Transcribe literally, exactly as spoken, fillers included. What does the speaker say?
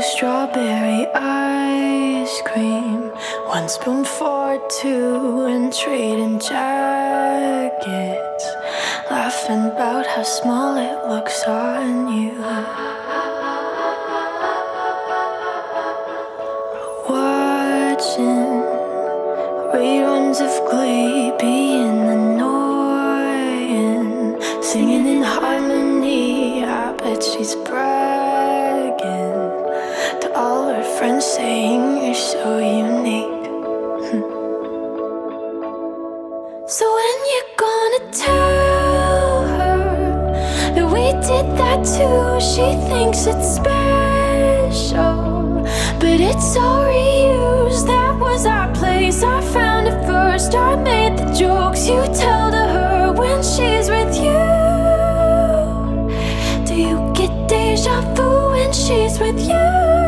strawberry ice cream, one spoon for two, and trading jackets, laughing about how small it looks on you. Watching reruns of Glee, being annoying, singing in harmony. I bet she's bragging to all her friends, saying you're so unique. So when you gonna tell her that we did that too? She thinks it's special, but it's all reused. That was our place, I found it first. I made the jokes you tell to her when she's with you. Do you get deja vu when she's with you?